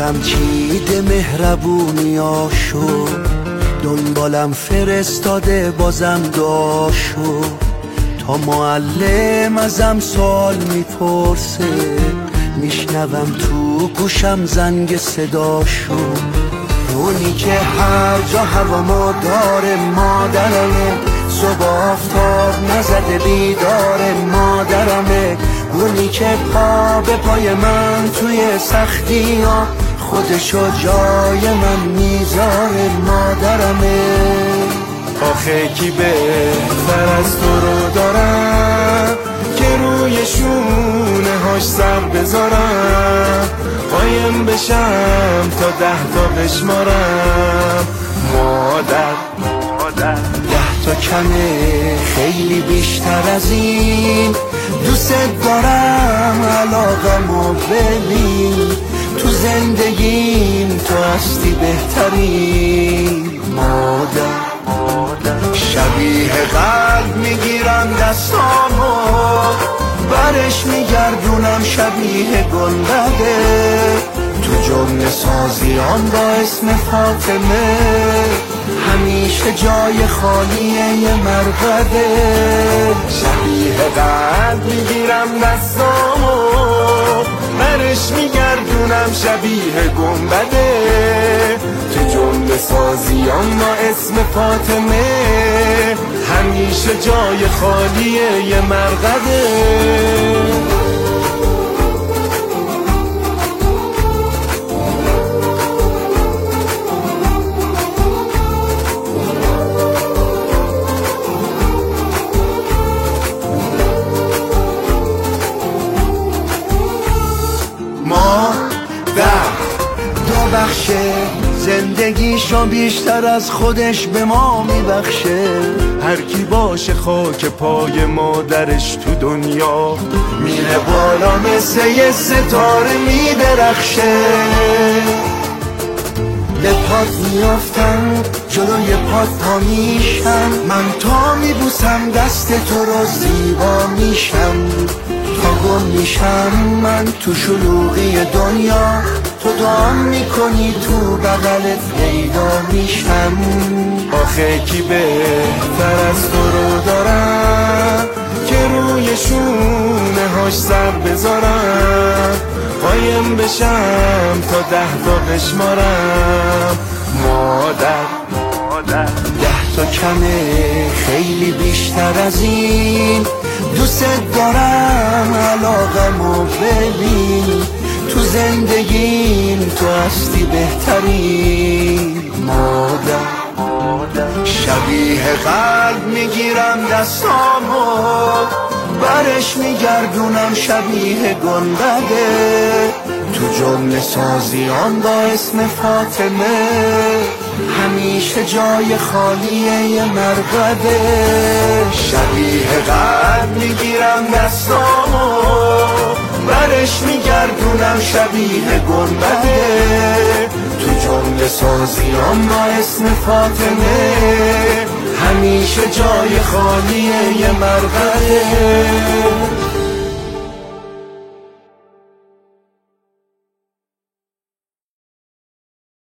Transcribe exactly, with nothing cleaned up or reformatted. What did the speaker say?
غم چیده مهربونیاشو، دنبالم فرستاده بازم داشو. تا معلم ازم سوال میپرسه، میشنوم تو گوشم زنگ صداشو. اونی که هر جا هوا ما داره مادرمه، صبح آفتاب نزده بیداره مادرمه. اونی که پا به پای من توی سختی ها خودشو جای من میذاره مادرمه. آخه کی بهتر از تو رو دارم که روی شونه هاش سر بذارم، قایم بشم تا ده تا بشمارم. مادر مادر ده تا کمه خیلی بیشتر از این، دوست دارم علاقمو ببین. تو زندگیم تو هستی بهترین مادر. شبیه قلب میگیرم دستامو، برش میگردونم شبیه گنبده. تو جمله سازیان با اسم فاطمه، همیشه جای خالیه یه مرقده. شبیه قلب میگیرم دستامو، برش میگردونم شبیه گنبده. تو جمله سازیان با اسم فاطمه، همیشه جای خالیه یه مرقده. دو بخشه زندگیشو بیشتر از خودش به ما میبخشه. هر کی باشه خاک پای مادرش تو دنیا، میره بالا مثل یه ستاره میدرخشه. به پات میافتم جلوی پات پا میشم، من تا میبوسم دست تو رو زیبا میشم. تا گم میشم من تو شلوغی دنیا، تو دعا میکنی تو بغلت پیدا میشم. آخه کی بهتر از تو رو دارم که روی شونه هاش سر بذارم، قایم بشم تا ده تا بشمارم. مادر مادر ده تا کمه خیلی بیشتر از این، دوست دارم علاقمو ببین. تو زندگیم تو هستی بهترین مادر. شبیه قلب میگیرم دستامو، برش میگردونم شبیه گنبده. تو جمله سازیان با اسم فاطمه، همیشه جای خالیه یه مرقده. شبیه قلب میگیرم دستامو، برش میگردونم شبیه گنبده. تو جمله سازیان با اسم فاطمه، همیشه جای خالیه یه مرقده.